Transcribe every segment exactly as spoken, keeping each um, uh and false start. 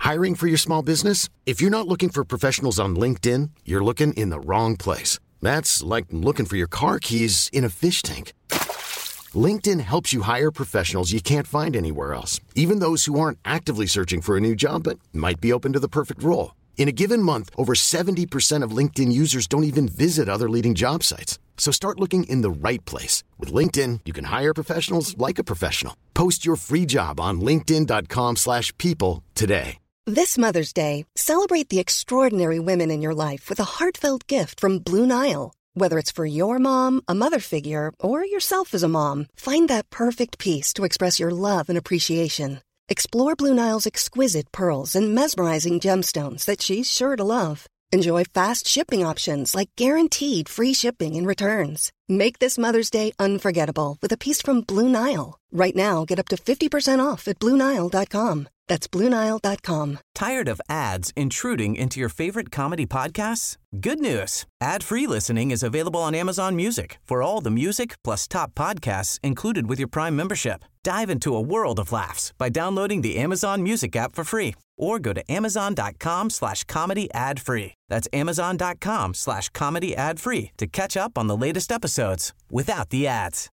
Hiring for your small business? If you're not looking for professionals on LinkedIn, you're looking in the wrong place. That's like looking for your car keys in a fish tank. LinkedIn helps you hire professionals you can't find anywhere else, even those who aren't actively searching for a new job but might be open to the perfect role. In a given month, over seventy percent of LinkedIn users don't even visit other leading job sites. So start looking in the right place. With LinkedIn, you can hire professionals like a professional. Post your free job on linkedin.com slash people today. This Mother's Day, celebrate the extraordinary women in your life with a heartfelt gift from Blue Nile. Whether it's for your mom, a mother figure, or yourself as a mom, find that perfect piece to express your love and appreciation. Explore Blue Nile's exquisite pearls and mesmerizing gemstones that she's sure to love. Enjoy fast shipping options like guaranteed free shipping and returns. Make this Mother's Day unforgettable with a piece from Blue Nile. Right now, get up to fifty percent off at blue nile dot com. That's blue nile dot com. Tired of ads intruding into your favorite comedy podcasts? Good news. Ad-free listening is available on Amazon Music for all the music plus top podcasts included with your Prime membership. Dive into a world of laughs by downloading the Amazon Music app for free or go to amazon.com slash comedy ad free. That's amazon.com slash comedy ad free to catch up on the latest episodes without the ads.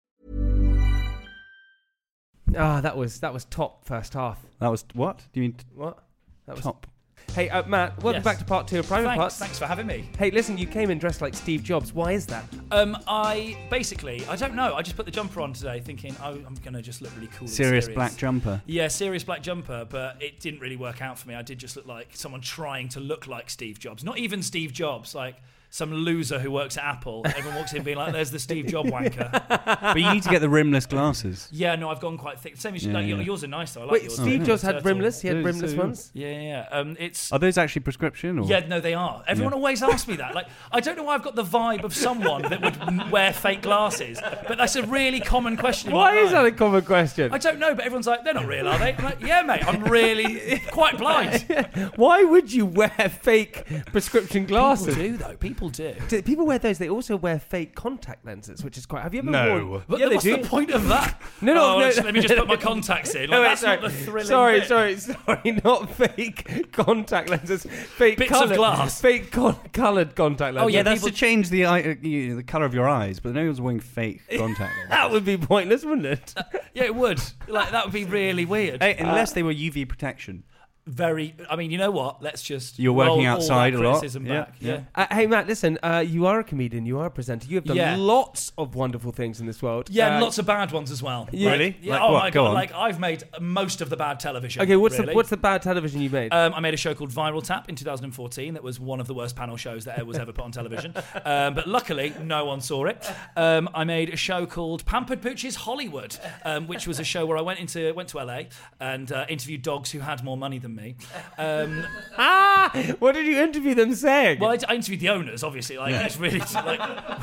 Ah, oh, that was that was top first half. That was what? Do you mean t- what? That was top. Hey, uh, Matt, welcome Yes. back to part two of Private Thanks, Parts. thanks for having me. Hey, listen, you came in dressed like Steve Jobs. Why is that? Um, I basically, I don't know. I just put the jumper on today, thinking, oh, I'm gonna just look really cool. and Serious serious. black jumper. Yeah, serious black jumper, but it didn't really work out for me. I did just look like someone trying to look like Steve Jobs. Not even Steve Jobs, like some loser who works at Apple. Everyone walks in being like, there's the Steve Job wanker. But you need to get the rimless glasses. Yeah, no, I've gone quite thick. Same as Yeah, like, yeah. yours are nice though. I like Wait, yours. Steve Oh, Jobs yeah. had Turtle. rimless? He had Those rimless two. ones? Yeah, yeah, yeah. Um, it's Are those actually prescription? Or? Yeah, no, they are. Everyone Yeah. always asks me that. Like, I don't know why I've got the vibe of someone that would m- wear fake glasses, but that's a really common question. in Why my is that mind. a common question? I don't know, but everyone's like, they're not real, are they? I'm like, yeah, mate, I'm really quite blind. Why would you wear fake prescription glasses? People do, though. People do. Do people wear those? They also wear fake contact lenses, which is quite. Have you ever No. worn? But yeah, they what's do. the point of that? No, no, oh, no, let's- no. Let me just put my contacts in. Like, No, wait, that's sorry. not the thrilling Sorry, bit. sorry, sorry, not fake contact lenses. Fake Bits coloured, of glass. Fake con- coloured contact lenses. Oh, Yeah, yeah, that's people- to change the eye, uh, you know, the colour of your eyes, but no one's wearing fake contact lenses. that would be pointless, wouldn't it? Yeah, it would. Like, that would be really weird. Hey, unless they were U V protection. Very. I mean, you know what? Let's just. You're working roll all outside that a lot. criticism Yeah, back. yeah. Uh, hey Matt, listen. Uh, you are a comedian. You are a presenter. You have done Yeah. lots of wonderful things in this world. Yeah, and Uh, lots of bad ones as well. Yeah. Really? Yeah. Like oh what? my Go god! on. Like I've made most of the bad television. Okay, what's really. the what's the bad television you made? Um, I made a show called Viral Tap in two thousand fourteen. That was one of the worst panel shows that was ever put on television. Um, but luckily, no one saw it. Um, I made a show called Pampered Pooch's Hollywood, um, which was a show where I went into went to L A and uh, interviewed dogs who had more money than me. Um, ah, what did you interview them saying? well, I, I interviewed the owners, obviously. Like it's really like.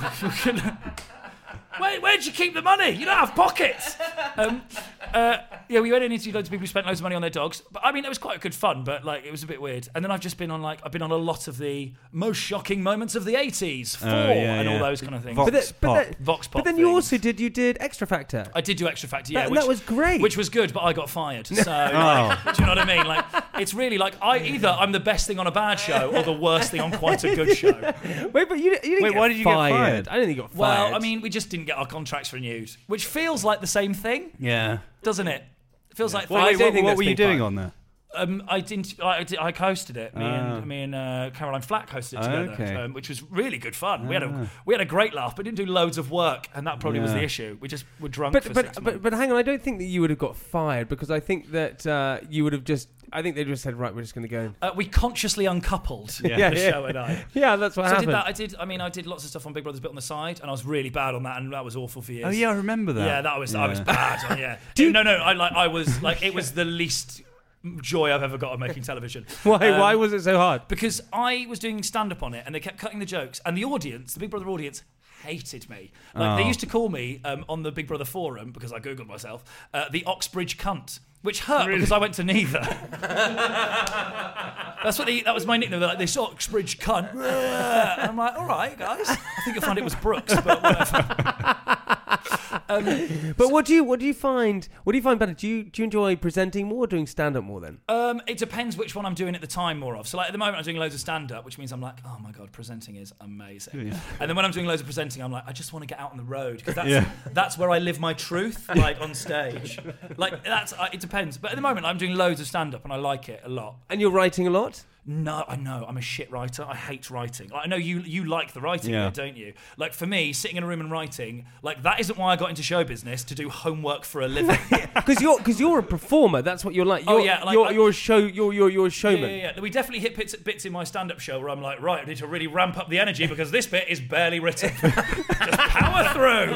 Where, where'd you keep the money? You don't have pockets. Um, uh, yeah, we went in and interviewed loads of people who spent loads of money on their dogs. But I mean, it was quite good fun, but like it was a bit weird. And then I've just been on like I've been on a lot of the most shocking moments of the eighties, Four, Oh, yeah, and all yeah. those kind of things. Vox but, the, but, Pop. the- Vox Pop but then you things. also did you did Extra Factor. I did do Extra Factor, yeah, That- which that was great. which was good, but I got fired. So, like, do you know what I mean? Like, it's really like I either I'm the best thing on a bad show or the worst thing on quite a good show. Wait, but you, you didn't Wait, get why did you get fired. fired? I didn't think you got Well, fired. I mean, we just didn't get our contracts renewed, which feels like the same thing, Yeah. doesn't it? It feels like Well, I wait, don't what, think what that's were you been doing fired. on there? Um, I didn't. I, did, I hosted it. Me Ah. and me and uh, Caroline Flack hosted it together, Okay. um, which was really good fun. We had Ah. a we had a great laugh, but didn't do loads of work, and that probably was Yeah. the issue. We just were drunk but for but, six but months. but hang on, I don't think that you would have got fired because I think that uh, you would have just. I think they just said, right, we're just going to go. And... Uh, we consciously uncoupled Yeah, the yeah. show and I. Yeah, that's what So I happened. did that. I did. I mean, I did lots of stuff on Big Brother's bit on the side, and I was really bad on that, and that was awful for years. Oh, yeah, I remember that. Yeah, that was I was Yeah. bad. Oh, yeah. you- no, no, I like I was like it was the least joy I've ever got of making television. Why? Um, why was it so hard? Because I was doing stand up on it, and they kept cutting the jokes, and the audience, the Big Brother audience, hated me. Like they Oh. used to call me um, on the Big Brother forum because I googled myself uh, the Oxbridge cunt. Which hurt because I went to neither. That's what they, that was my nickname. They're like, this Oxbridge cunt. And I'm like, all right, guys. I think you'll find it was Brooks, but whatever. Um, but what do you what do you find? What do you find better? Do you do you enjoy presenting more or doing stand up more then? Um, it depends which one I'm doing at the time more of. So like at the moment I'm doing loads of stand up, which means I'm like, oh my god, presenting is amazing. Yeah. And then when I'm doing loads of presenting, I'm like, I just want to get out on the road because that's Yeah. that's where I live my truth, like on stage. Like that's uh, it depends. But at the moment I'm doing loads of stand up and I like it a lot. And you're writing a lot? No, I know. I'm a shit writer. I hate writing. Like, I know you you like the writing, Yeah. bit, don't you? Like for me, sitting in a room and writing, like that isn't why I got into show business, to do homework for a living. Because you're because you're a performer. That's what you're like. You're, Oh, yeah, like, you're, I- you're a show. You're you're you're a Yeah, showman. yeah, yeah. We definitely hit bits, bits in my stand-up show where I'm like, right, I need to really ramp up the energy because this bit is barely written. Just power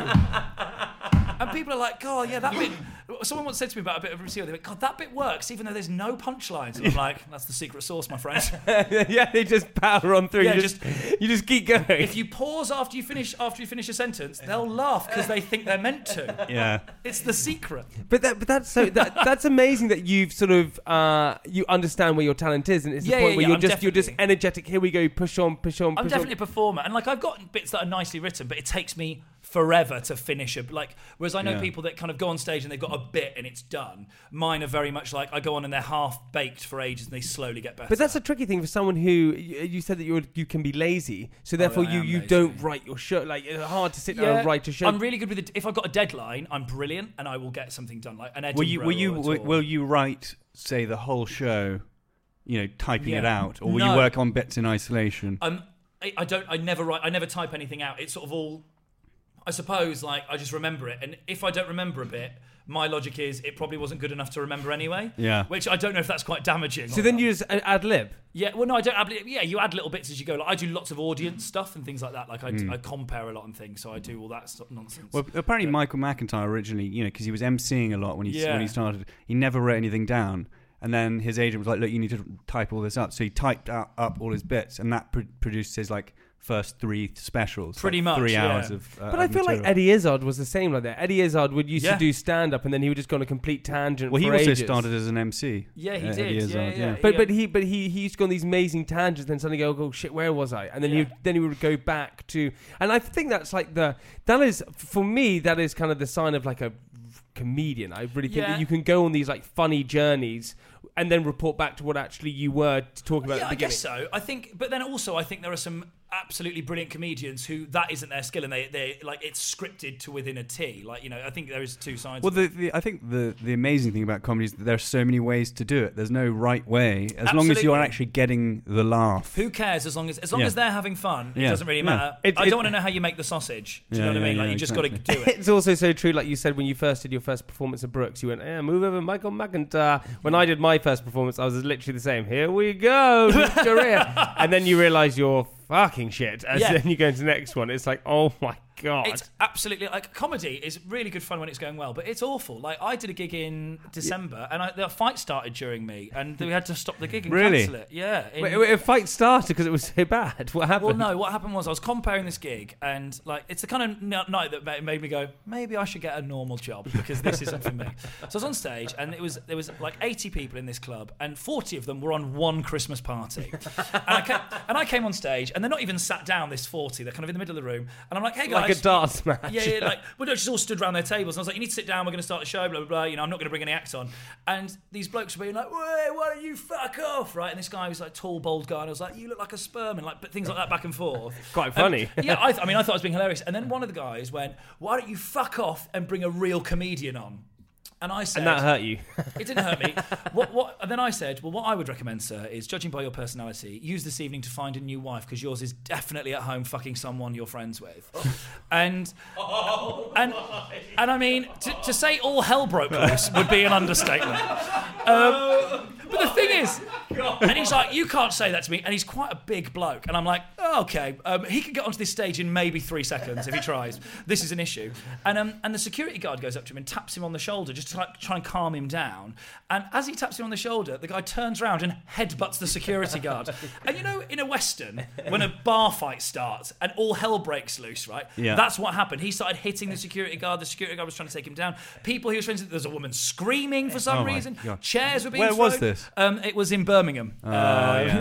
through. And people are like, God, yeah, that bit... Someone once said to me about a bit of material, they went, God, that bit works even though there's no punchlines. And I'm like, that's the secret sauce, my friend. Yeah, they just power on through. Yeah, you just, you just keep going. If you pause after you finish after you finish a sentence, they'll laugh because they think they're meant to. Yeah. It's the secret. But that, but that's so that, that's amazing that you've sort of uh, you understand where your talent is, and it's Yeah, the point yeah, where yeah, you're I'm just you're just definitely- energetic. Here we go, push on, push on. I'm push definitely on. a performer, and like I've got bits that are nicely written, but it takes me forever to finish a like. Whereas I know Yeah. people that kind of go on stage and they've got a bit and it's done. Mine are very much like I go on and they're half baked for ages and they slowly get better. But that's a tricky thing for someone who you, you said that you you can be lazy, so therefore I you, am you lazy. don't write your show. Like it's hard to sit down and write a show. I'm really good with it. If I've got a deadline, I'm brilliant and I will get something done. Like an Edinburgh. Will you will you or a will, tour. will you write, say, the whole show, you know, typing it Yeah. out, or will No. you work on bits in isolation? Um, I, I don't. I never write. I never type anything out. It's sort of all. I suppose like I just remember it, and if I don't remember a bit, my logic is it probably wasn't good enough to remember anyway. Yeah. Which I don't know if that's quite damaging. so or then not. you just uh, ad lib. Yeah. Well, no, I don't. Add, yeah, you add little bits as you go. Like I do lots of audience stuff and things like that. Like I, I compare a lot and things, so I do all that stuff nonsense. Well, apparently But- Michael McIntyre originally, you know, because he was emceeing a lot when he Yeah. when he started, he never wrote anything down. And then his agent was like, "Look, you need to type all this up." So he typed out, up all his bits, and that pr- produced his like first three specials. Pretty like much, three yeah. hours of. Uh, But I of feel like material. Eddie Izzard was the same like that. Eddie Izzard would used Yeah. to do stand up, and then he would just go on a complete tangent. Well, he for also ages. started as an M C. Yeah, he uh, did. Eddie Yeah, Izzard, yeah, yeah. But Yeah. but he but he, he used to go on these amazing tangents, then suddenly go, oh shit, where was I? And then Yeah. he then he would go back to, and I think that's like the that is for me that is kind of the sign of like a comedian. I really think Yeah. that you can go on these like funny journeys and then report back to what actually you were talking about Yeah, at I the beginning. guess so. I think, but then also, I think there are some absolutely brilliant comedians who that isn't their skill, and they they like it's scripted to within a T. Like you know, I think there is two sides. Well, of it. the, the, I think the the amazing thing about comedy is that there are so many ways to do it. There's no right way, as long as you're Absolutely. actually getting the laugh. Who cares as long as as long Yeah. as they're having fun? It Yeah. doesn't really Yeah. matter. It- I it- don't want to know how you make the sausage. Do you Yeah, know what I yeah, mean? Like yeah, you just got to exactly. do it. It's also so true, like you said, when you first did your first performance at Brooks, you went, yeah, move over Michael McIntyre. When I did my first performance, I was literally the same. Here we go, career. And then you realise you're fucking shit. And Yeah. then you go into the next one. It's like, oh my God. It's absolutely like comedy is really good fun when it's going well, but it's awful. Like I did a gig in December, and I, the fight started during me, and we had to stop the gig and Really? cancel it. Yeah. in- Wait, wait, a fight started because it was so bad. What happened? Well, no. What happened was I was comparing this gig, and like it's the kind of n- night that ma- made me go, maybe I should get a normal job because this isn't for me. So I was on stage, and it was there was like eighty people in this club, and forty of them were on one Christmas party. and, I came, and I came on stage, and they're not even sat down. This forty, they're kind of in the middle of the room, and I'm like, hey guys, Like a darts match. Yeah, yeah, like, well, no, just all stood around their tables. And I was like, you need to sit down, we're going to start the show, blah, blah, blah. You know, I'm not going to bring any acts on. And these blokes were being like, wait, why don't you fuck off, right? And this guy was like, tall, bald guy, and I was like, you look like a sperm, and like, but things like that back and forth. Quite And- funny. yeah, I, th- I mean, I thought I was being hilarious. And then one of the guys went, why don't you fuck off and bring a real comedian on? And I said, And that hurt you. it didn't hurt me. What, what, and then I said, well, what I would recommend, sir, is judging by your personality, use this evening to find a new wife because yours is definitely at home fucking someone you're friends with. And, and, and I mean, to, to say all hell broke loose would be an understatement. Um, but the thing is, and he's like, you can't say that to me. And he's quite a big bloke. And I'm like, oh, okay, um, he could get onto this stage in maybe three seconds if he tries. This is an issue. And um, and the security guard goes up to him and taps him on the shoulder just to like, try and calm him down. And as he taps him on the shoulder, the guy turns around and headbutts the security guard. And you know, in a Western, when a bar fight starts and all hell breaks loose, right? Yeah. That's what happened. He started hitting the security guard. The security guard was trying to take him down. People he was friends with, there's a woman screaming for some Oh my reason. God. Chairs were being Where thrown. was this? Um, it was in Birmingham. Oh, Um, yeah.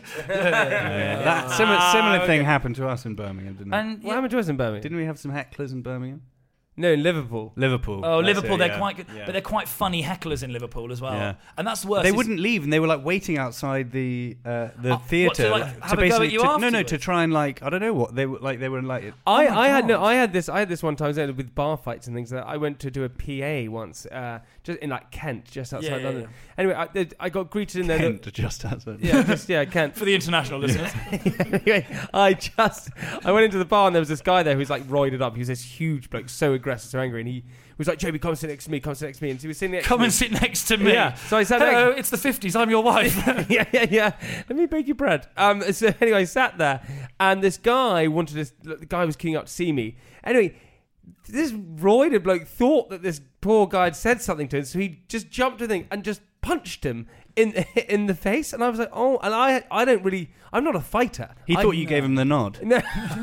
Yeah, that similar similar thing happened to us in Birmingham, didn't it? And What yeah, happened to us in Birmingham? Didn't we have some hecklers in Birmingham? No, in Liverpool. Liverpool. Oh, That's Liverpool, it, they're yeah. quite good. Yeah. But they're quite funny hecklers in Liverpool as well. Yeah. And that's the worst. They is- wouldn't leave, and they were like waiting outside the uh, the Uh, what, theatre to, like, have a go at you to, no no afterwards? to try and like I don't know what they were like they were like I, Oh my I had no God. I had this I had this one time with bar fights and things like that. I went to do a P A once, uh, just in like Kent, just outside Yeah, yeah, London. yeah. Anyway, I, I got greeted in there. Kent just outside. Yeah, just yeah, Kent. For the international listeners. Anyway, I just I went into the bar and there was this guy there who was like roided up. He was this huge bloke, so aggressive, so angry, and he was like, "Joby, come and sit next to me. Come and sit next to me." And so he was sitting next Come to me. and sit next to me. Yeah. So I sat Hello, next- it's the fifties. I'm your wife. yeah, yeah, yeah. Let me bake you bread. Um. So anyway, I sat there, and this guy wanted to. The guy was queuing up to see me. Anyway, this roided bloke thought that this poor guy had said something to him, so he just jumped to the thing and just punched him in in the face. And I was like, oh, and I I don't really. I'm not a fighter. He I- thought you gave him the nod. No,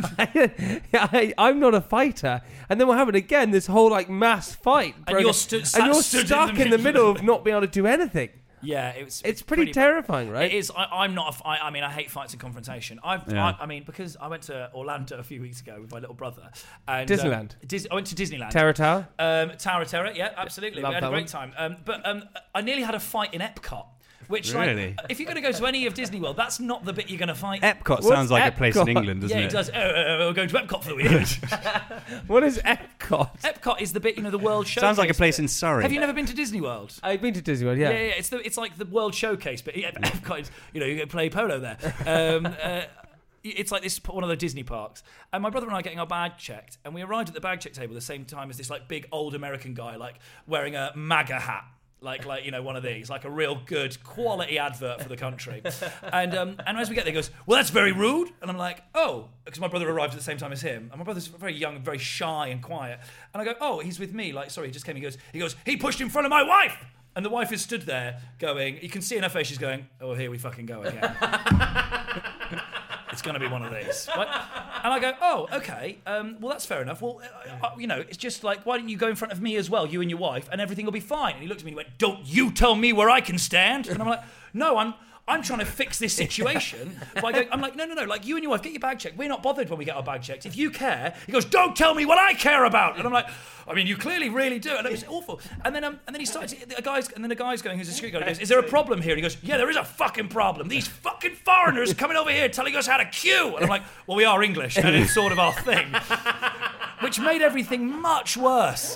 I, I'm not a fighter. And then what happened again? This whole like mass fight, And broke you're out. stu- and sat- you're stood in stuck the in the middle. middle of not being able to do anything. Yeah, it was, It's pretty, terrifying, right? It is. I, I'm not. A, f- I, I mean, I hate fights and confrontation. I've. Yeah. I, I mean, because I went to Orlando a few weeks ago with my little brother. And, Disneyland? Um, Dis- I went to Disneyland. Terror Tower. Um, Tower of Terror. Yeah, absolutely. Love we had a that great one. time. Um, but um, I nearly had a fight in Epcot. Which, Really? like, if you're going to go to any of Disney World, that's not the bit you're going to fight. Epcot What's sounds like a place in Epcot? England, doesn't yeah, it? it does. Oh, uh, uh, we're going to Epcot for the weekend. What is Epcot? Epcot is the bit, you know, the World Showcase. Sounds like a place bit. in Surrey. Have you never been to Disney World? I've been to Disney World, Yeah, yeah. yeah, yeah. It's the it's like the World Showcase, but yeah, Epcot is, you know, you go play polo there. Um, uh, it's like this one of the Disney parks. And my brother and I are getting our bag checked, and we arrived at the bag check table at the same time as this like big old American guy, like wearing a MAGA hat. Like, like you know, one of these, like a real good quality advert for the country. And um, and as we get there, he goes, well, that's very rude. And I'm like, oh, because my brother arrived at the same time as him. And my brother's very young, very shy and quiet. And I go, oh, he's with me. Like, sorry, he just came. He goes, he goes, he pushed in front of my wife. And the wife is stood there going, you can see in her face, she's going, oh, here we fucking go again. It's going to be one of these. Right? And I go, oh, okay. Um, well, that's fair enough. Well, uh, uh, you know, it's just like, why don't you go in front of me as well, you and your wife, and everything will be fine. And he looked at me and he went, don't you tell me where I can stand. And I'm like, no, I'm I'm trying to fix this situation. By going, I'm like, no, no, no. Like, you and your wife, get your bag checked. We're not bothered when we get our bag checked. If you care, he goes, don't tell me what I care about. And I'm like, I mean, you clearly really do. And it was awful. And then, um, and then he started. A guy's, and then a guy's going, who's a security guard, he goes, is there a problem here? And he goes, yeah, there is a fucking problem. These fucking foreigners are coming over here telling us how to queue. And I'm like, well, we are English, and it's sort of our thing, which made everything much worse.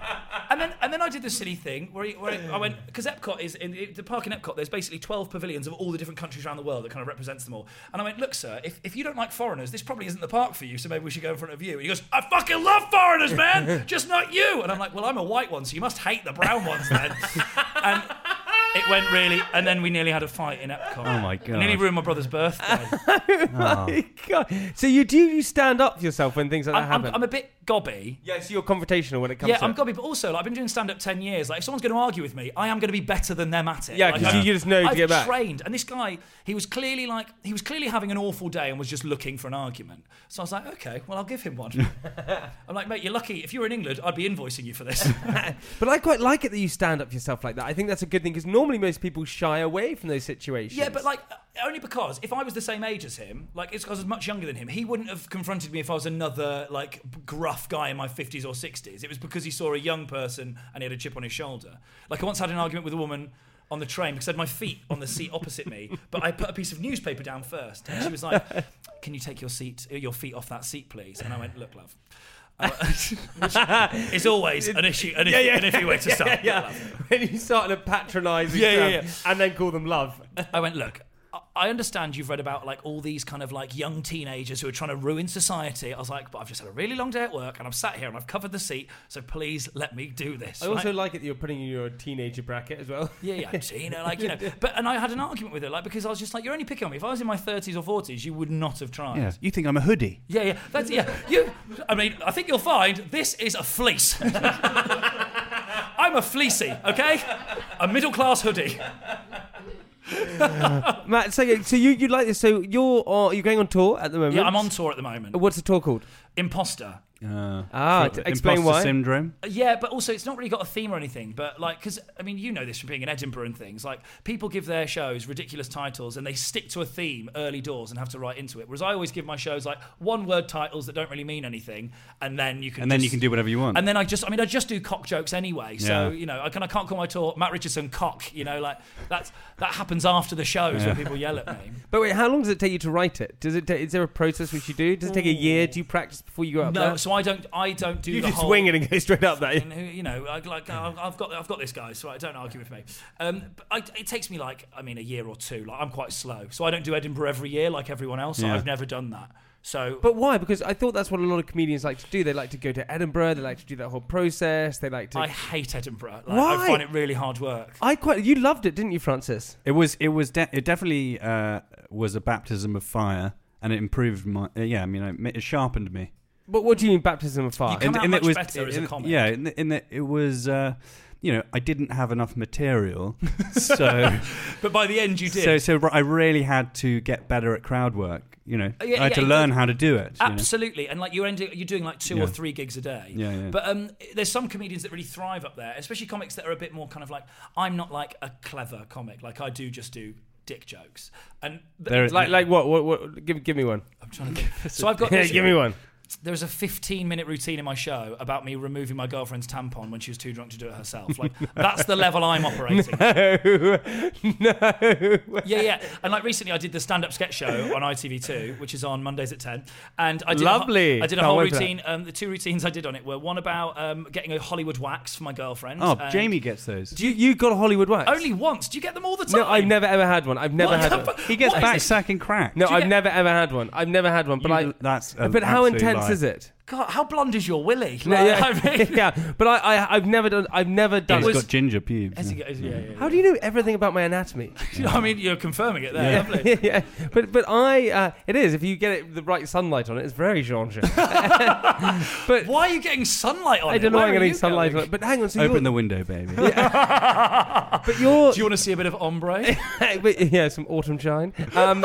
And then, and then I did the silly thing where, he, where I went, because Epcot is in the, the park in Epcot. There's basically twelve pavilions of all the different countries around the world that kind of represents them all. And I went, look, sir, if, if you don't like foreigners, this probably isn't the park for you. So maybe we should go in front of you. And he goes, I fucking love foreigners, man, just not you. And I'm like, well, I'm a white one, so you must hate the brown ones then. And it went really, and then we nearly had a fight in Epcot. Oh my god! I nearly ruined my brother's birthday. Oh my God. So you do you stand up for yourself when things like that I'm, happen? I'm, I'm a bit gobby. yeah, so you're confrontational when it comes Yeah, to I'm it. gobby, but also like, I've been doing stand-up ten years. Like, if someone's going to argue with me, I am going to be better than them at it. Yeah, Like, 'cause I- you just know to I've get back. trained, and this guy, he was clearly like, he was clearly having an awful day and was just looking for an argument. So I was like, okay, well, I'll give him one. I'm like, mate, you're lucky. If you were in England, I'd be invoicing you for this. But I quite like it that you stand up for yourself like that. I think that's a good thing because normally most people shy away from those situations. Yeah, but like, only because if I was the same age as him, like, it's because I was much younger than him, he wouldn't have confronted me if I was another, like, gruff guy in my fifties or sixties. It was because he saw a young person and he had a chip on his shoulder. Like, I once had an argument with a woman on the train because I had my feet on the seat opposite me, but I put a piece of newspaper down first. And she was like, can you take your seat, your feet off that seat, please? And I went, look, love. Uh, it's always an issue, an, Yeah, issue, yeah. an iffy way to start. yeah, yeah. When you start to patronise Yeah, yeah, them yeah. and then call them love. I went, look, I- I understand you've read about like all these kind of like young teenagers who are trying to ruin society. I was like, but I've just had a really long day at work and I'm sat here and I've covered the seat, so please let me do this. I also right? like it that you're putting in your teenager bracket as well. Yeah, yeah, you know, like, you know, but and I had an argument with her, like, because I was just like, you're only picking on me. If I was in my thirties or forties, you would not have tried. Yeah, you think I'm a hoodie? Yeah, yeah, that's yeah. You, I mean, I think you'll find this is a fleece. I'm a fleecy, okay, a middle class hoodie. Matt, so, so you you like this? So you're uh, you're going on tour at the moment? Yeah, I'm on tour at the moment. What's the tour called? Imposter. Uh, Ah, for- t- explain imposter why. syndrome. Yeah, but also it's not really got a theme or anything. But like, because I mean, you know this from being in Edinburgh and things. Like, people give their shows ridiculous titles and they stick to a theme early doors and have to write into it. Whereas I always give my shows like one-word titles that don't really mean anything, and then you can And then just- you can do whatever you want. And then I just, I mean, I just do cock jokes anyway. So Yeah. you know, I can I can't call my tour Matt Richardson cock. You know, like that's that happens after the shows when people yell at me. But wait, how long does it take you to write it? Does it? Ta- is there a process which you do? Does it take a year? Do you practice before you go up No, there? so I don't, I don't do You the just whole. wing it and go straight up there. And who, you know, I, like I've I've got, I've got this guy, so I don't argue with me. Um, but I, it takes me like, I mean, a year or two. Like I'm quite slow, so I don't do Edinburgh every year like everyone else. Yeah. I've never done that. So, But why? Because I thought that's what a lot of comedians like to do. They like to go to Edinburgh. They like to do that whole process. They like to. I hate Edinburgh. Like, Why? I find it really hard work. I quite. You loved it, didn't you, Francis? It was. It was. De- it definitely uh, was a baptism of fire, and it improved my. Uh, yeah, I mean, it, it sharpened me. But what do you mean, baptism of fire? You come out it much was, better as a in- comic. Yeah, in, the, in the, it was. Uh, you know, I didn't have enough material, so But by the end, you did. so so I really had to get better at crowd work. You know, Uh, yeah, I had yeah, to learn it- how to do it. you know. Absolutely, and like you're ending, you're doing like two Yeah. or three gigs a day. Yeah, yeah. But um, there's some comedians that really thrive up there, especially comics that are a bit more kind of like, I'm not like a clever comic. Like I do just do dick jokes, and th- There is- Like, like what? What? what give, give me one. I'm trying to. Think. So I've got. Yeah, this- give me one. There's a fifteen minute routine in my show about me removing my girlfriend's tampon when she was too drunk to do it herself. Like that's the level I'm operating. No, no. Yeah, yeah. And like recently, I did the stand-up sketch show on I T V two, which is on Mondays at ten. And I did Lovely. A, ho- I did a Can't whole wait for that. routine. Um, the two routines I did on it were one about um, getting a Hollywood wax for my girlfriend. Oh, and- Jamie gets those. Do you, you got a Hollywood wax? Only once. Do you get them all the time? No, I've never ever had one. I've never What? had one. He gets What? back sacking crack. No, Do you I've get- never ever had one. I've never had one. But You- I. that's a But how absolute intense lie. is it? God, how blonde is your willy? No, Like, yeah, I mean, yeah. But I, I, I've never done. I've never done. He's was- got ginger pubes. As yeah. he goes, yeah, yeah, yeah. How do you know everything about my anatomy? I mean, you're confirming it there. Lovely. yeah, but but I. Uh, it is if you get it the right sunlight on it. It's very genre. But Why are you getting sunlight on I it? don't know. Where I'm are getting you sunlight going? on it. But hang on. So Open you're, the window, baby. but you're. Do you want to see a bit of ombre? but, yeah, some autumn shine. Um,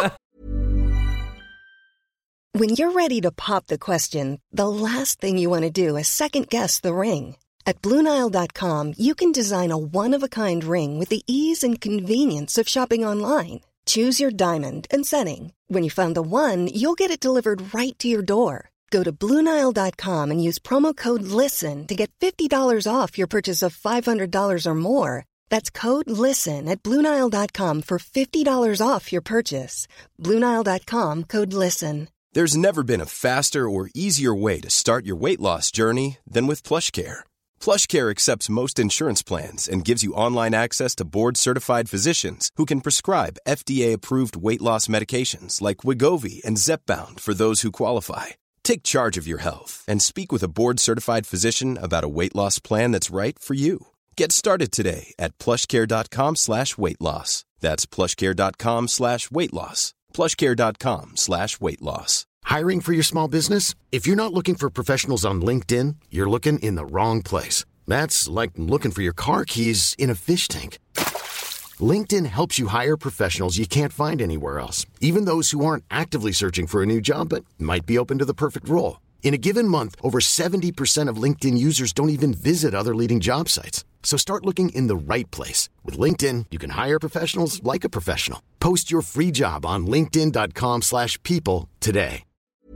When you're ready to pop the question, the last thing you want to do is second-guess the ring. At Blue Nile dot com, you can design a one-of-a-kind ring with the ease and convenience of shopping online. Choose your diamond and setting. When you find the one, you'll get it delivered right to your door. Go to Blue Nile dot com and use promo code LISTEN to get fifty dollars off your purchase of five hundred dollars or more. That's code LISTEN at Blue Nile dot com for fifty dollars off your purchase. Blue Nile dot com, code LISTEN. There's never been a faster or easier way to start your weight loss journey than with PlushCare. PlushCare accepts most insurance plans and gives you online access to board-certified physicians who can prescribe F D A-approved weight loss medications like Wegovy and Zepbound for those who qualify. Take charge of your health and speak with a board-certified physician about a weight loss plan that's right for you. Get started today at plushcare.com slash weight loss. That's plushcare.com slash weight loss. plushcare.com slash weight loss. Hiring for your small business? If you're not looking for professionals on LinkedIn, you're looking in the wrong place. That's like looking for your car keys in a fish tank. LinkedIn helps you hire professionals you can't find anywhere else, even those who aren't actively searching for a new job but might be open to the perfect role. In a given month, over seventy percent of LinkedIn users don't even visit other leading job sites. So start looking in the right place. With LinkedIn, you can hire professionals like a professional. Post your free job on linkedin.com slash people today.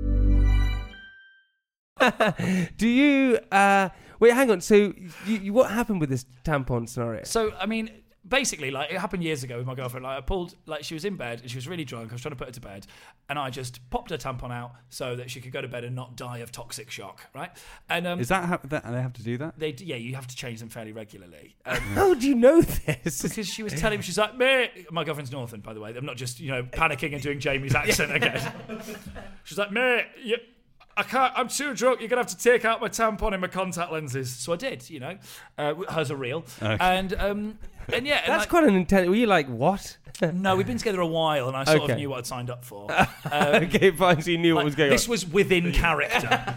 do you? Uh, wait, hang on. So, you, you, what happened with this tampon scenario? So, I mean, basically, like, it happened years ago with my girlfriend. Like, I pulled, like, she was in bed and she was really drunk. I was trying to put her to bed, and I just popped her tampon out so that she could go to bed and not die of toxic shock, right? And um, Is that how that, they have to do that? they, yeah, you have to change them fairly regularly. Um, How do you know this? because she was telling me, she's like, mate, my girlfriend's Northern, by the way. I'm not just, you know, panicking and doing Jamie's accent again. She's like, mate, you, I can't, I'm too drunk. You're going to have to take out my tampon and my contact lenses. So I did, you know. Uh, hers are real. Okay. And, um, and yeah. and That's like, quite an intense. Were you like what? no, we've been together a while and I sort Okay. of knew what I'd signed up for. Okay, fine. So you knew what Like, was going this on. was within character.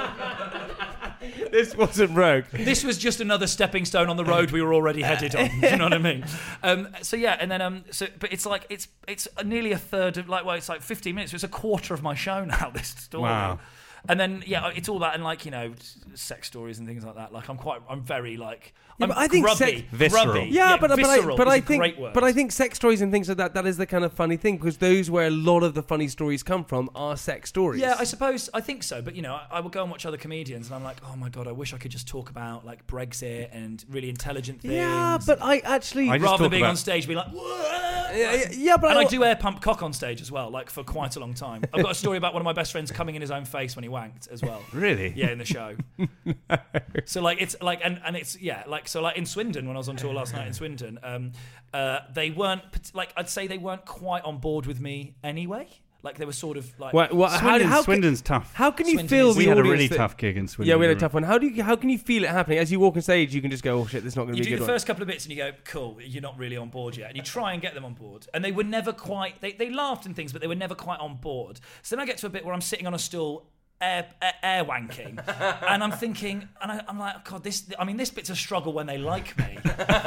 This wasn't rogue. This was just another stepping stone on the road we were already headed on. Do you know what I mean? Um, so yeah, and then um, so but it's like it's it's nearly a third of like well, it's like fifteen minutes. So it's a quarter of my show now. This story. Wow. and then yeah, it's all that and like you know, sex stories and things like that. Like I'm quite, I'm very like, Yeah, I'm but I think grubby, sex- Visceral. grubby. Yeah, but but I, visceral but is I a think great word. but I think sex stories and things like that, that is the kind of funny thing, because those where a lot of the funny stories come from are sex stories. Yeah, I suppose I think so. But you know, I, I would go and watch other comedians, and I'm like, oh my god, I wish I could just talk about like Brexit and really intelligent things. Yeah, but I actually I just rather talk than being about- on stage, be like, "Whoa." yeah, yeah, yeah, but And I, I do air pump cock on stage as well, like for quite a long time. I've got a story about one of my best friends coming in his own face when he wanked as well. Really? Yeah, in the show. So like it's like and, and it's yeah like so like in Swindon when I was on tour last night in Swindon, um, uh, they weren't like I'd say they weren't quite on board with me anyway. Like they were sort of like Well, well, how, Swindon, how Swindon's tough. How can you Swindon feel is- the We had a audience really that- tough gig in Swindon. Yeah, we had a tough one. How do you how can you feel it happening as you walk on stage? You can just go, oh shit, this is not going to you be a do good the one. first couple of bits and you go, cool, you're not really on board yet. And you try and get them on board. And they were never quite, they, they laughed and things, but they were never quite on board. So then I get to a bit where I'm sitting on a stool air, air, air wanking. And I'm thinking, and I, I'm like, oh, God, this, I mean, this bit's a struggle when they like me.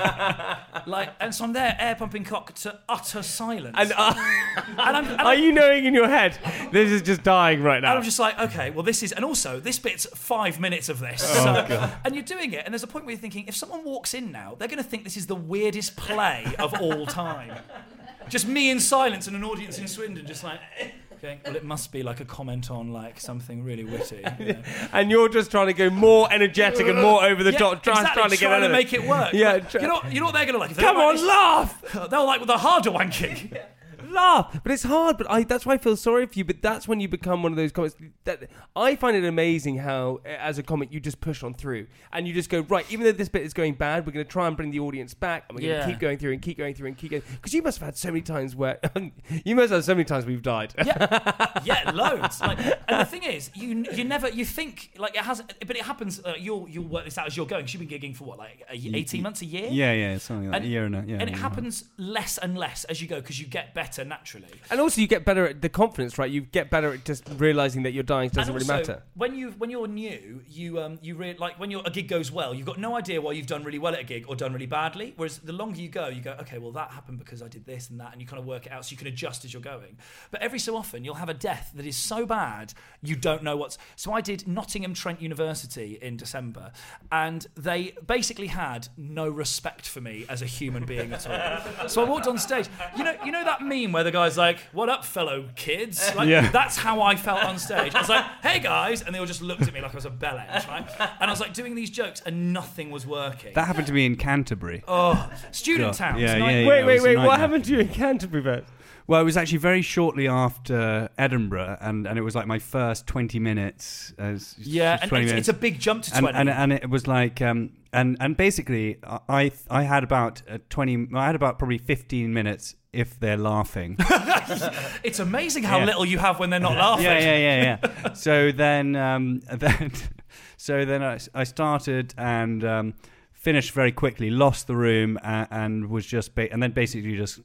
like, and so I'm there air pumping cock to utter silence. And, uh, And I'm, and are I'm- you knowing in your head this is just dying right now? And I'm just like, okay, well, this is, and also this bit's five minutes of this. Oh, So- and you're doing it, and there's a point where you're thinking, if someone walks in now, they're going to think this is the weirdest play of all time. Just me in silence and an audience in Swindon, just like, okay, well, it must be like a comment on like something really witty. You know? and you're just trying to go more energetic and more over the Yeah, top, try, exactly, trying to get trying out to of make it work. Yeah, Like, try- you know, you know what they're going to like? If they Come don't on, like laugh, this- They'll like with the harder wanking. laugh. But it's hard. But I that's why I feel sorry for you. But that's when you become one of those comics. That I find it amazing how, as a comic, you just push on through and you just go right. Even though this bit is going bad, we're going to try and bring the audience back, and we're going Yeah. to keep going through and keep going through and keep going. Because you must have had so many times where you must have had so many times we've died. Yeah, yeah, loads. Like, and the thing is, you you never you think like it hasn't, but it happens. Uh, you'll you'll work this out as you're going. 'Cause you've been gigging for what, like a, y- eighteen months, a year. Yeah, yeah, something like And- a year and a yeah. and it yeah. happens less and less as you go because you get better naturally. And also, you get better at the confidence, right? You get better at just realizing that your dying doesn't And really also, matter. When you when you're new, you um you re- like when your a gig goes well, you've got no idea why you've done really well at a gig or done really badly. Whereas the longer you go, you go, okay, well that happened because I did this and that, and you kind of work it out so you can adjust as you're going. But every so often, you'll have a death that is so bad you don't know what's. So I did Nottingham Trent University in December, and they basically had no respect for me as a human being at all. So I walked on stage. You know, you know that meme where the guy's like, "What up, fellow kids?" Like, Yeah. that's how I felt on stage. I was like, "Hey guys," and they all just looked at me like I was a bell end, right? And I was like doing these jokes, and nothing was working. That happened to me in Canterbury. oh, student God. towns. Yeah, night- yeah, yeah. Wait, it wait, was a wait. What nightmare. happened to you in Canterbury, Bert? Well, it was actually very shortly after Edinburgh, and, and it was like my first twenty minutes. As Yeah, and twenty it's, minutes. it's a big jump to and, twenty. and and it was like um and and basically I I had about uh, twenty I had about probably fifteen minutes if they're laughing. it's amazing how Yeah. little you have when they're not laughing. yeah yeah yeah yeah. So then um then so then I, I started and um finished very quickly, lost the room, and, and was just ba- and then basically just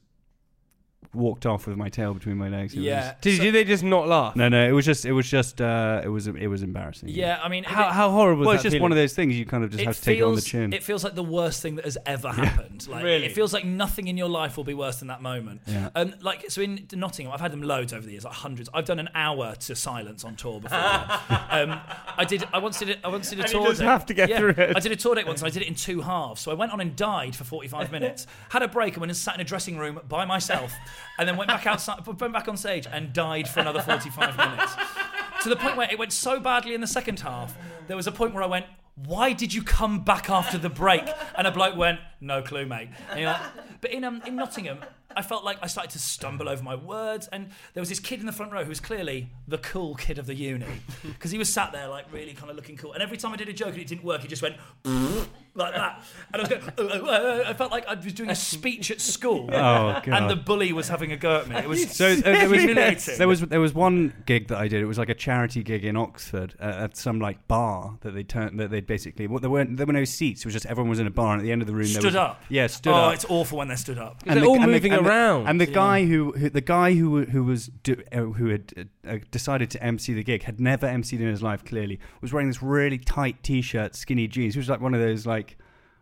walked off with my tail between my legs. It was Yeah. just- Did, So- did they just not laugh? no, no, it was just, it was just, uh, it was, it was embarrassing. Yeah, I mean, How, it, how horrible Well, is it's that just one of feeling? those things you kind of just it have to take it on the feels- chin. It feels like the worst thing that has ever happened. Like, Really? It feels like nothing in your life will be worse than that moment. Yeah. Um, like, so in Nottingham, I've had them loads over the years, like hundreds. I've done an hour to silence on tour before. um, I did. I once did it. I once did a And you tour. just date. have to get Yeah, through it. I did a tour date once, and I did it in two halves. So I went on and died for forty-five minutes. Had a break and went and sat in a dressing room by myself, and then went back outside, went back on stage, and died for another forty-five minutes. To the point where it went so badly in the second half, there was a point where I went, "Why did you come back after the break?" And a bloke went, "No clue, mate." And you're like, but in um, in Nottingham, I felt like I started to stumble over my words, and there was this kid in the front row who was clearly the cool kid of the uni, because he was sat there like really kind of looking cool. And every time I did a joke and it didn't work, he just went like that, and I was going. "Oh, oh, oh," I felt like I was doing a speech at school, Oh, God. and the bully was having a go at me. It was So uh, there was humiliating. there was there was one gig that I did. It was like a charity gig in Oxford uh, at some like bar that they turned that they basically well, there weren't there were no seats. It was just everyone was in a bar, and at the end of the room there Stood was, up. Yeah, stood oh, up. it's awful when they're stood up. They're all moving and around. and the guy who, who the guy who who was do, uh, who had uh, decided to emcee the gig had never emceed in his life. Clearly, was wearing this really tight t-shirt, skinny jeans. He was like one of those like.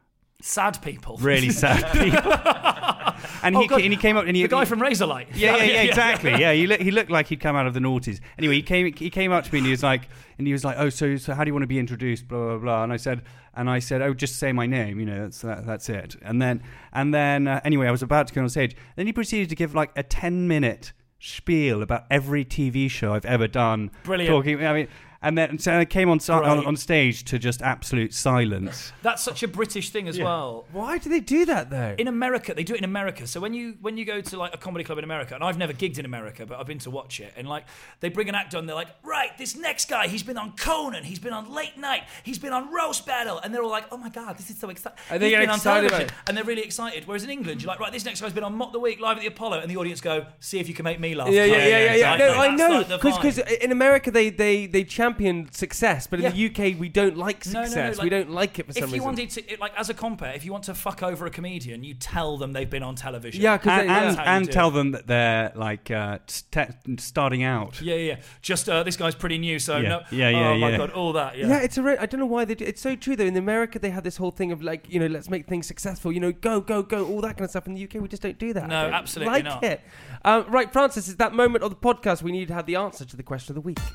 sad people. Really sad people. And, Oh, he, God. and he came up and he... The guy he- from Razorlight. Yeah, yeah, yeah, exactly. Yeah, he, look, he looked like he'd come out of the noughties. Anyway, he came he came up to me and he was like, and he was like, oh, so so how do you want to be introduced? Blah blah blah. And I said, and I said, oh, just say my name. You know, that's that, that's it. And then and then uh, anyway, I was about to go on stage. Then he proceeded to give like a ten minute spiel about every T V show I've ever done. Brilliant. Talking, I mean. And then so I came on, on Great. on stage to just absolute silence. That's such a British thing as well. Why do they do that though? In America, they do it in America. So when you when you go to like a comedy club in America, and I've never gigged in America, but I've been to watch it, and like they bring an actor on, they're like, right, this next guy, he's been on Conan, he's been on Late Night, he's been on Roast Battle, and they're all like, oh my god, this is so exciting. And they He's get been on excited about television, it. and they're really excited. Whereas in England, you're like, right, this next guy's been on Mock the Week live at the Apollo, and the audience go, see if you can make me laugh. Yeah, yeah, yeah, yeah, yeah. No, I That's know like the because vibe. in America they, they, they champion success, but in Yeah. the U K we don't like No, no, no, success. like, we don't like it for some if you reason. wanted to, it- like as a compare, if you want to fuck over a comedian, you tell them they've been on television. Yeah, 'cause And, they- and, That's how you and do tell it. them that they're like uh, st- starting out. Yeah, yeah. Just uh, this guy's pretty new, so Yeah. no. Yeah, yeah, Oh my yeah. god, all that. Yeah. Yeah, it's a. Re- I don't know why they do. It's so true though. In America, they have this whole thing of like, you know, let's make things successful. You know, go, go, go, all that kind of stuff. In the U K, we just don't do that. No, I don't absolutely like not. It. Um, right, Francis, it's that moment of the podcast we need to have the answer to the question of the week.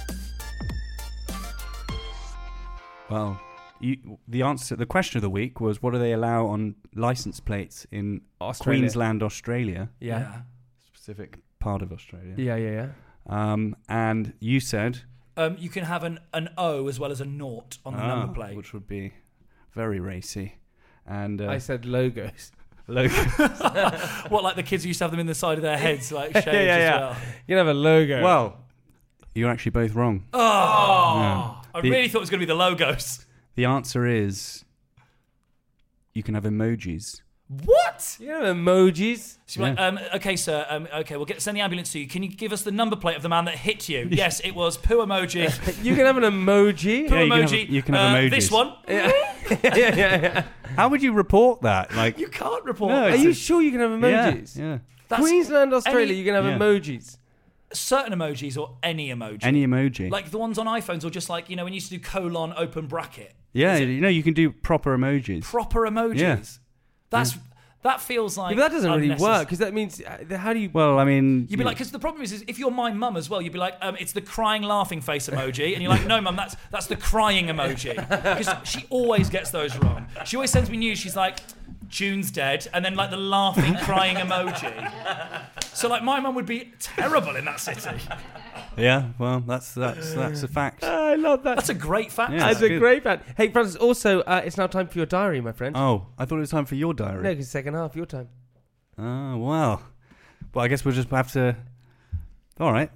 Well, you, the answer, the question of the week was, what do they allow on license plates in Australia. Queensland, Australia, Yeah, specific part of Australia? yeah, yeah, yeah. Um, and you said Um, you can have an, an O as well as a naught on the ah, number plate. which would be very racy. And uh, I said logos. logo. What, like the kids who used to have them in the side of their heads, like shaved yeah, yeah, as yeah. well? You can have a logo. Well, you're actually both wrong. Oh, Yeah. I The- really thought it was going to be the logos. The answer is you can have emojis. What? you have emojis. So you're like, um, okay, sir. Um, okay, we'll get send the ambulance to you. Can you give us the number plate of the man that hit you? Yes, it was poo emoji. You can have an emoji. Poo Yeah, you can have- emoji. you can have uh, emojis. This one. yeah, yeah, yeah, yeah. How would you report that? Like, You can't report. No, that. Are it's you a- sure you can have yeah, emojis? yeah. That's Queensland, Australia, any- you can have Yeah. emojis. certain emojis or any emoji. Any emoji. Like the ones on iPhones, or just like, you know, when you used to do colon open bracket. yeah, Is it you know, you can do proper emojis. proper emojis. Yeah. That's that feels like. Yeah, but that doesn't really unnecessary. work because that means uh, how do you? Well, I mean, You'd be like, because the problem is, is if you're my mum as well, you'd be like, um, it's the crying laughing face emoji, and you're like, no, mum, that's that's the crying emoji, because she always gets those wrong. She always sends me news. She's like, June's dead, and then like the laughing crying emoji. So like, my mum would be terrible in that city. yeah, well, that's that's that's a fact. I love that. That's a great fact. Yeah. That's That's a good. great fan. Hey, Francis. Also, uh, it's now time for your diary, my friend. Oh, I thought it was time for your diary. No, because second half, your time. Oh, well. Well, I guess we'll just have to. All right.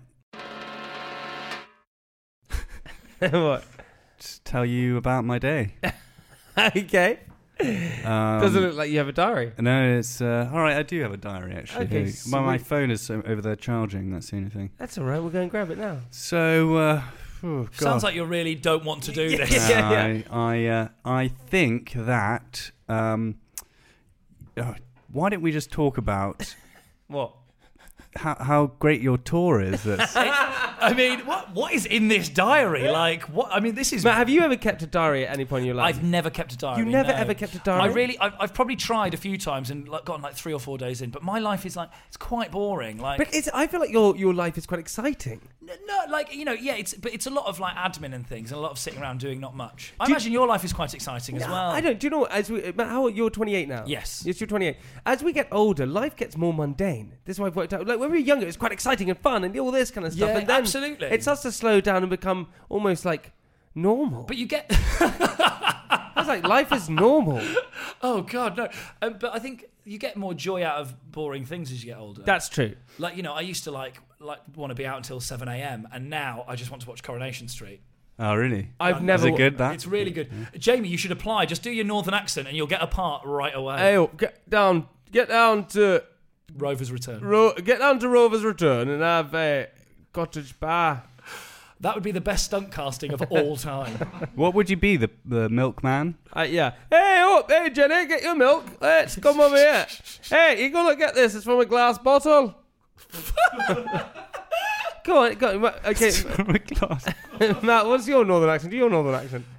What? Just tell you about my day. Okay. Um, Doesn't look like you have a diary. No, it's uh, all right. I do have a diary actually. Okay, Here. my, my sweet. phone is um, over there charging. That's the only thing. That's all right. We'll go and grab it now. So, uh, oh, God. Sounds like you really don't want to do this. Yeah, yeah. I I, uh, I think that. Um, uh, why don't we just talk about What? how how great your tour is? That's, I mean, what what is in this diary? Like, what? I mean, this is. Matt, have you ever kept a diary at any point in your life? I've never kept a diary. You never no. ever kept a diary? I really, I've, I've probably tried a few times and like, gotten like three or four days in, but my life is like, it's quite boring. Like, But it's, I feel like your your life is quite exciting. n- no, like you know, yeah, it's but it's a lot of like admin and things, and a lot of sitting around doing not much. I Do you- imagine your life is quite exciting as No, well. I don't. Do you know what? As we, Matt, how you're twenty-eight now? Yes. Yes, you're twenty-eight. As we get older, life gets more mundane. This is what I've worked out. Like when we were younger, it was quite exciting and fun and all this kind of stuff. Yeah, and then absolutely. It starts to slow down and become almost like normal. But you get. I was like, life is normal. Oh God, no. Um, but I think you get more joy out of boring things as you get older. That's true. Like you know, I used to like like want to be out until seven a.m. and now I just want to watch Coronation Street. oh, really? I've Is never. Is it good? That It's really good. Jamie, you should apply. Just do your northern accent and you'll get a part right away. Hey, oh, get down, get down to Rover's Return. Ro- get down to Rover's Return and have a cottage bar. That would be the best stunt casting of all time. What would you be, the the milkman? Uh, yeah. Hey, oh, hey, Jenny, get your milk. Let's come over here. Hey, you gonna get this? It's from a glass bottle. Go on, go on. Ma- Okay, Glass. Matt, what's your northern accent? Do your northern accent?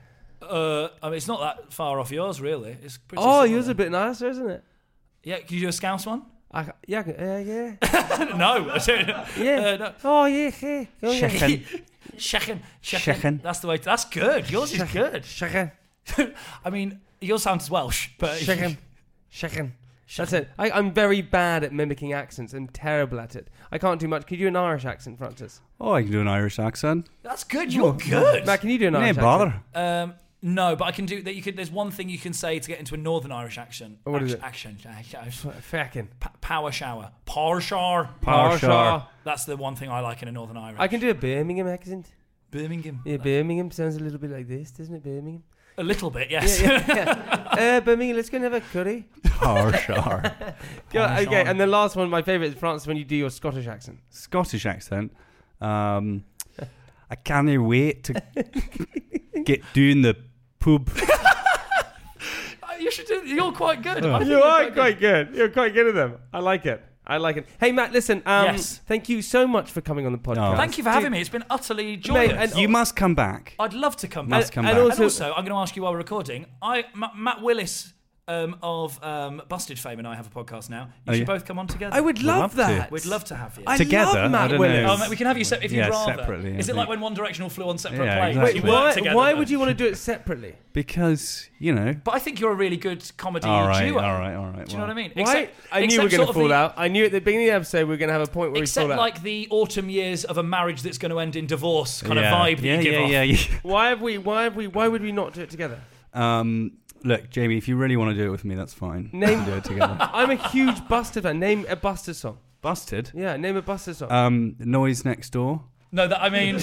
Uh, I mean, it's not that far off yours, really. It's pretty Oh, similar. yours a bit nicer, isn't it? Yeah, can you do a Scouse one? I, yeah, I can- uh, yeah. No, I don't. Yeah. Uh, no. Oh, yeah, yeah. Oh, yeah. Chicken. Shechen, shechen. Chicken. That's the way. To, that's good. Yours is good. Chicken. I mean, yours sounds Welsh, but Chicken. Chicken. That's it. I, I'm very bad at mimicking accents. I'm terrible at it. I can't do much. Can you do an Irish accent, Francis? Oh, I can do an Irish accent. That's good. You're good. Matt, can you do an No Irish bother. Um, no, but I can do that. You could. There's one thing you can say to get into a Northern Irish accent. What is Action, it? action, accent? Fucking. P- power shower, power shower. Power shower. That's the one thing I like in a Northern Irish. I can do a Birmingham accent. Birmingham. Yeah, Birmingham sounds a little bit like this, doesn't it, Birmingham? A little bit, yes. Yeah, yeah, yeah. uh, Birmingham, let's go and have a curry. Power shower. Yeah, okay, and the last one, my favourite is France when you do your Scottish accent. Scottish accent. Um, I can't wait to get doing the pub. You should do. You're quite good. Oh. I think You you're are quite quite good. You're quite good at them. I like it. I like it. Hey, Matt, listen. Um, Yes. Thank you so much for coming on the podcast. Oh. Thank you for having me. It's been utterly joyous. and- You must come back. I'd love to come Must back. come and back. also- And also, I'm going to ask you while we're recording. I, Ma- Matt Willis um, of um, Busted fame and I have a podcast now. You Oh, should yeah? both come on together. I would We'd love, love to. that. We'd love to have you. I Together? love Matt I don't Willis. know. Oh, mate, we can have you se- if you'd Yeah, rather. separately, I Is it think. like when One Direction all flew on separate Yeah, planes? exactly. You work Why, together. why would you want to do it separately? Because, you know. But I think you're a really good comedy All right, duo. all right, all right. Do you know what I mean? Why? Except, I knew we except were going sort to of fall the- out. I knew at the beginning of the episode we were going to have a point where Except we fall like out. the autumn years of a marriage that's going to end in divorce kind yeah. of vibe that yeah, you give yeah, off. yeah, yeah. Why have we? Why have we? Why would we not do it together? Um, look, Jamie, if you really want to do it with me, that's fine. Name- We can do it together. I'm a huge Buster fan. Name a Buster song. Busted. Yeah, name a Buster song. Um, Noise Next Door. No, that I mean,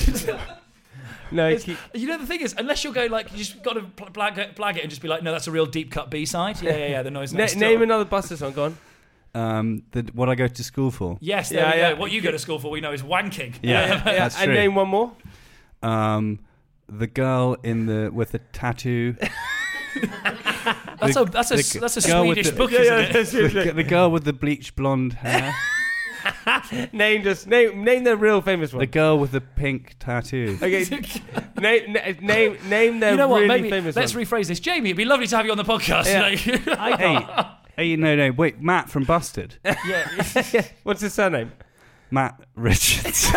no, it's- keep, you know the thing is, unless you're going like you just got to pl- blag it, blag it and just be like, no, that's a real deep cut B side. Yeah, yeah, yeah. The noise na- next name door. another Buster song. Go on. Um, the, what I go to school for. Yes, there Yeah, we yeah. go. What you go to school for, we know, is wanking. Yeah, Yeah, that's and true. name one more. Um, the girl in the with the tattoo. That's The- a that's a the that's a girl with Swedish the- book, Yeah, isn't yeah, it? that's it. the, the girl with the bleached blonde hair. Name just name name the real famous one. The girl with the pink tattoo. Okay, name na- name name their You know what? really Maybe famous let's one. rephrase this. Jamie, it'd be lovely to have you on the podcast. Yeah. Like- hey, hey, no, no, wait, Matt from Busted. yeah. What's his surname? Matt Richards.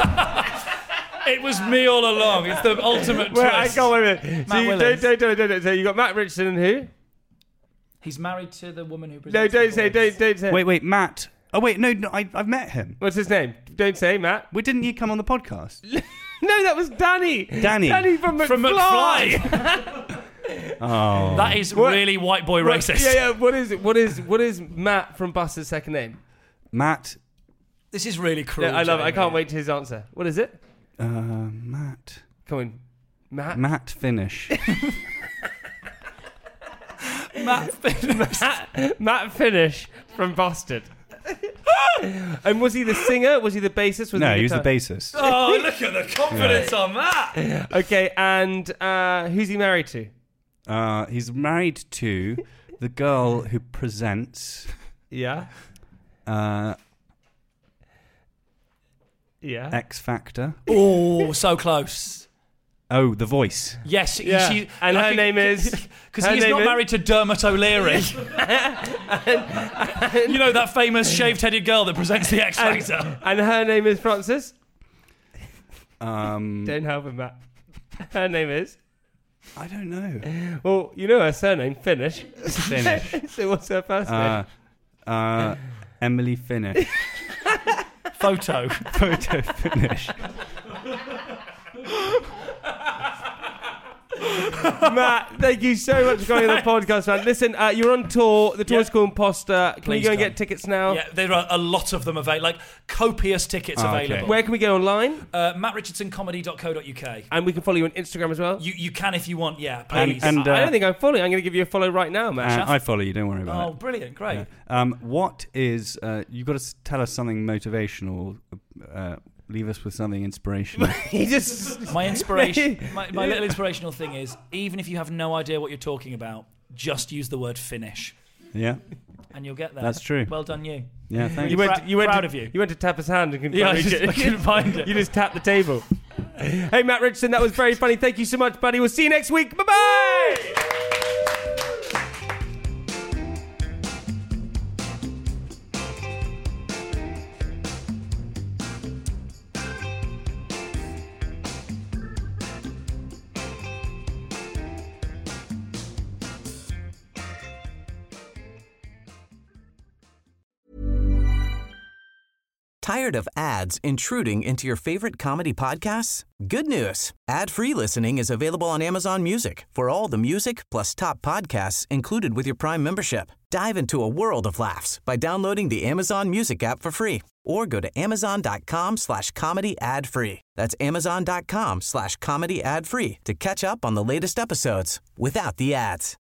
It was me all along. It's the ultimate Well, I twist. can't wait a minute. So Matt you don't, Willis. don't, don't, don't, don't. So you got Matt Richardson and who? He's married to the woman who. No, presents don't the say, voice. don't, don't say. wait, wait, Matt. Oh, wait, no, no I, I've met him. What's his name? Don't say Matt. Wait, didn't you come on the podcast? No, that was Danny. Danny. Danny from McFly. From McFly. Oh. That is What- really white boy What- racist. Yeah, yeah. What is what is what is Matt from Buster's second name? Matt. This is really cruel. Yeah, I love it. I Jamie. can't wait to his answer. What is it? Uh, Matt. Come on, Matt. Matt Finish. Matt Finish. Matt, Matt Finish from Bastard. And was he the singer? Was he the bassist? Was no, he he was the guitar- bassist. Oh, look at the confidence on that. Okay, and uh, who's he married to? Uh, he's married to the girl who presents. Yeah. Uh, Yeah. X Factor. Oh, so close. Oh, The Voice. Yes, Yeah. she, And I her think- name is- because her he's name not is- married to Dermot O'Leary. You know that famous shaved-headed girl that presents the X And, Factor. and her name is Frances? Um, Don't help him, Matt. Her name is? I don't know. Well, you know her surname, Finish. Finish. So what's her first name? Uh, uh, Emily Finish. Photo. Photo Finish. Matt, thank you so much for coming on the podcast, man. Listen, uh, you're on tour. The tour is Yeah. called Imposter. Can Please you go and come. get tickets now? Yeah, there are a lot of them available, like copious tickets Oh, okay. available. Where can we go online? Uh, matt richardson comedy dot co dot uk. And we can follow you on Instagram as well? You you can if you want, yeah, And- please. and, I uh, don't think I'm following. I'm going to give you a follow right now, Matt. Uh, I follow you. Don't worry about oh, it. brilliant, great. Yeah. Um, what is? Uh, you've got to s- tell us something motivational. Uh, leave us with something inspirational. he just... My inspiration, my, my little inspirational thing is, even if you have no idea what you're talking about, just use the word finish, yeah, and you'll get there. that's true. Well done, you. Yeah, thanks. You went, Prou- you went proud to, of you. You went to tap his hand and couldn't Yeah, I reach just- it. I couldn't find it. You just tapped the table. Hey, Matt Richardson, that was very funny. Thank you so much, buddy. We'll see you next week. Bye-bye! Tired of ads intruding into your favorite comedy podcasts? Good news. Ad-free listening is available on Amazon Music for all the music plus top podcasts included with your Prime membership. Dive into a world of laughs by downloading the Amazon Music app for free or go to amazon.com slash comedy ad free. That's amazon.com slash comedy ad free to catch up on the latest episodes without the ads.